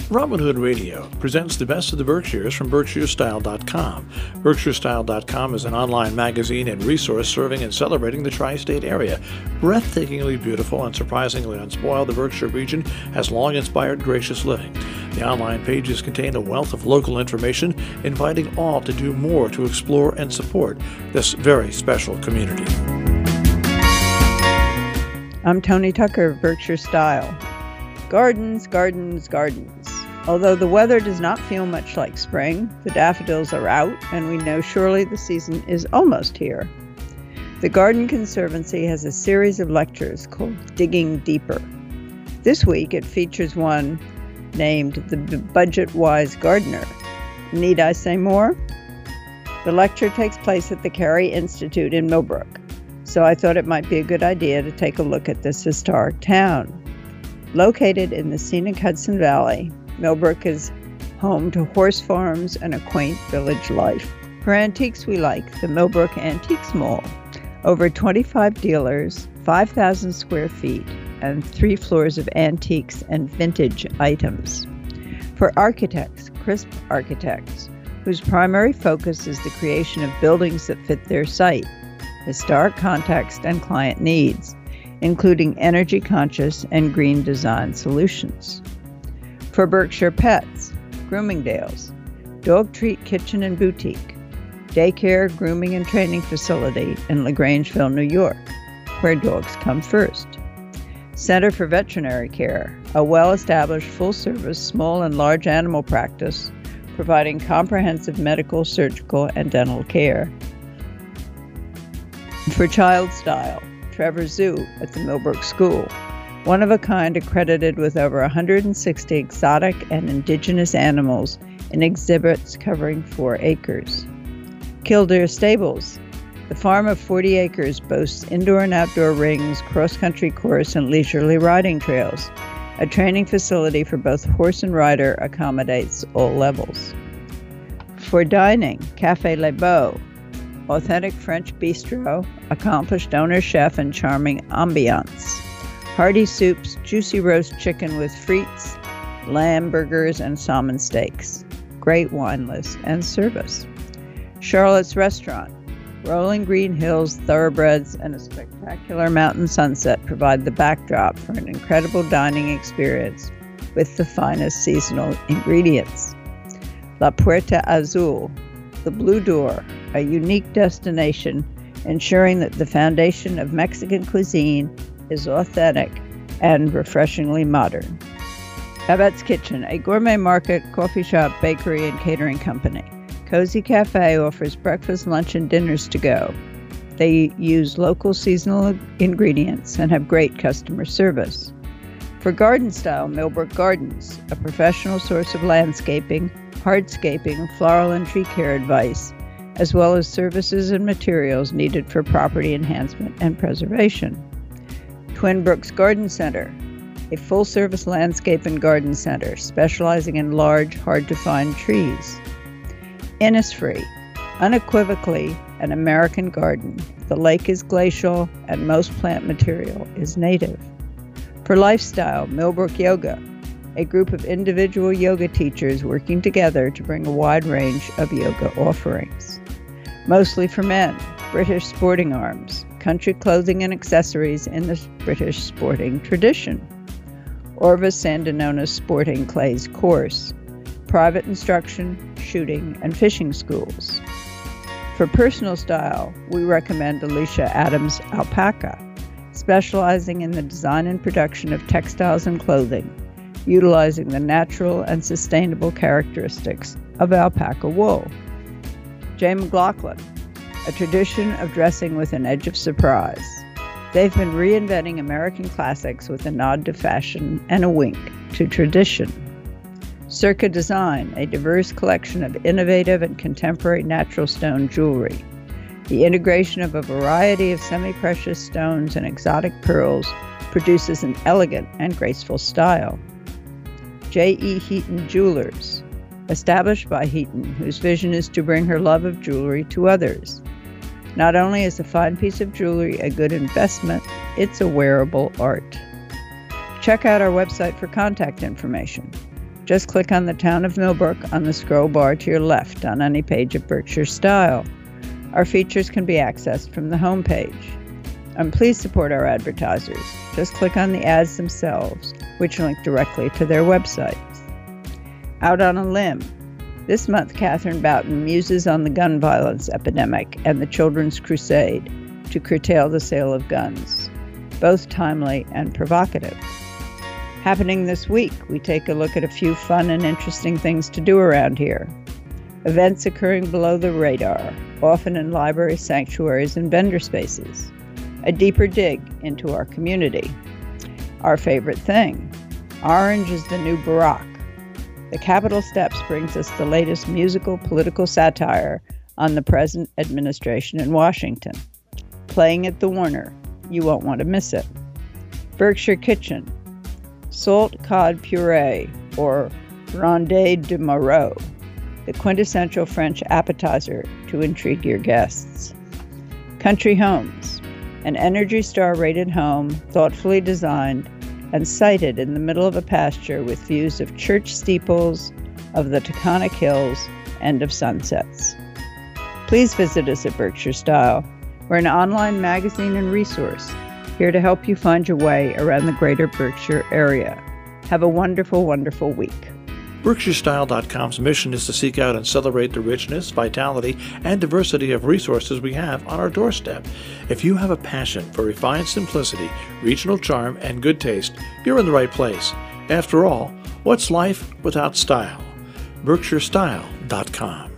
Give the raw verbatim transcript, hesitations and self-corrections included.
Robin Hood Radio presents the best of the Berkshires from Berkshire Style dot com. Berkshire Style dot com is an online magazine and resource serving and celebrating the tri-state area. Breathtakingly beautiful and surprisingly unspoiled, the Berkshire region has long inspired gracious living. The online pages contain a wealth of local information, inviting all to do more to explore and support this very special community. I'm Tony Tucker of Berkshire Style. Gardens, gardens, gardens. Although the weather does not feel much like spring, the daffodils are out, and we know surely the season is almost here. The Garden Conservancy has a series of lectures called Digging Deeper. This week it features one named The Budget-Wise Gardener. Need I say more? The lecture takes place at the Carey Institute in Millbrook, so I thought it might be a good idea to take a look at this historic town. Located in the scenic Hudson Valley, Millbrook is home to horse farms and a quaint village life. For antiques we like, the Millbrook Antiques Mall. Over twenty-five dealers, five thousand square feet, and three floors of antiques and vintage items. For architects, Crisp Architects, whose primary focus is the creation of buildings that fit their site, historic context, and client needs, including energy-conscious and green design solutions. For Berkshire Pets, Groomingdale's, Dog Treat Kitchen and Boutique, daycare, grooming, and training facility in LaGrangeville, New York, where dogs come first. Center for Veterinary Care, a well-established full-service small and large animal practice providing comprehensive medical, surgical, and dental care. For Child Style, Trevor Zoo at the Millbrook School, one of a kind accredited with over one hundred sixty exotic and indigenous animals in exhibits covering four acres. Kildare Stables, the farm of forty acres boasts indoor and outdoor rings, cross-country course, and leisurely riding trails. A training facility for both horse and rider accommodates all levels. For dining, Café Les Beaux, authentic French bistro, accomplished owner chef, and charming ambiance. Hearty soups, juicy roast chicken with frites, lamb burgers, and salmon steaks. Great wine list and service. Charlotte's Restaurant. Rolling green hills, thoroughbreds, and a spectacular mountain sunset provide the backdrop for an incredible dining experience with the finest seasonal ingredients. La Puerta Azul, the Blue Door, a unique destination ensuring that the foundation of Mexican cuisine is authentic and refreshingly modern. Babette's Kitchen, a gourmet market, coffee shop, bakery, and catering company. Cozy Cafe offers breakfast, lunch, and dinners to go. They use local seasonal ingredients and have great customer service. For Garden Style, Millbrook Gardens, a professional source of landscaping, hardscaping, floral and tree care advice, as well as services and materials needed for property enhancement and preservation. Twin Brooks Garden Center, a full-service landscape and garden center specializing in large, hard-to-find trees. Innisfree, unequivocally an American garden. The lake is glacial and most plant material is native. For Lifestyle, Millbrook Yoga, a group of individual yoga teachers working together to bring a wide range of yoga offerings. Mostly for men, British Sporting Arms, country clothing and accessories in the British sporting tradition. Orvis Sandinonis Sporting Clays Course, private instruction, shooting, and fishing schools. For Personal Style, we recommend Alicia Adams Alpaca, specializing in the design and production of textiles and clothing, utilizing the natural and sustainable characteristics of alpaca wool. J. McLaughlin, a tradition of dressing with an edge of surprise. They've been reinventing American classics with a nod to fashion and a wink to tradition. Circa Design, a diverse collection of innovative and contemporary natural stone jewelry. The integration of a variety of semi-precious stones and exotic pearls produces an elegant and graceful style. J E. Heaton Jewelers, established by Heaton, whose vision is to bring her love of jewelry to others. Not only is a fine piece of jewelry a good investment, it's a wearable art. Check out our website for contact information. Just click on the town of Millbrook on the scroll bar to your left on any page of Berkshire Style. Our features can be accessed from the home page. And please support our advertisers. Just click on the ads themselves, which link directly to their websites. Out on a limb. This month, Catherine Boughton muses on the gun violence epidemic and the Children's Crusade to curtail the sale of guns. Both timely and provocative. Happening this week, we take a look at a few fun and interesting things to do around here. Events occurring below the radar, often in library sanctuaries and vendor spaces. A deeper dig into our community. Our favorite thing. Orange is the new Barack. The Capitol Steps brings us the latest musical political satire on the present administration in Washington. Playing at the Warner. You won't want to miss it. Berkshire Kitchen. Salt cod puree, or rondelle de Moreau, the quintessential French appetizer to intrigue your guests. Country Homes, an Energy Star rated home thoughtfully designed and sited in the middle of a pasture with views of church steeples, of the Taconic Hills, and of sunsets. Please visit us at Berkshire Style. We're an online magazine and resource, here to help you find your way around the greater Berkshire area. Have a wonderful, wonderful week. Berkshire Style dot com's mission is to seek out and celebrate the richness, vitality, and diversity of resources we have on our doorstep. If you have a passion for refined simplicity, regional charm, and good taste, you're in the right place. After all, what's life without style? Berkshire Style dot com.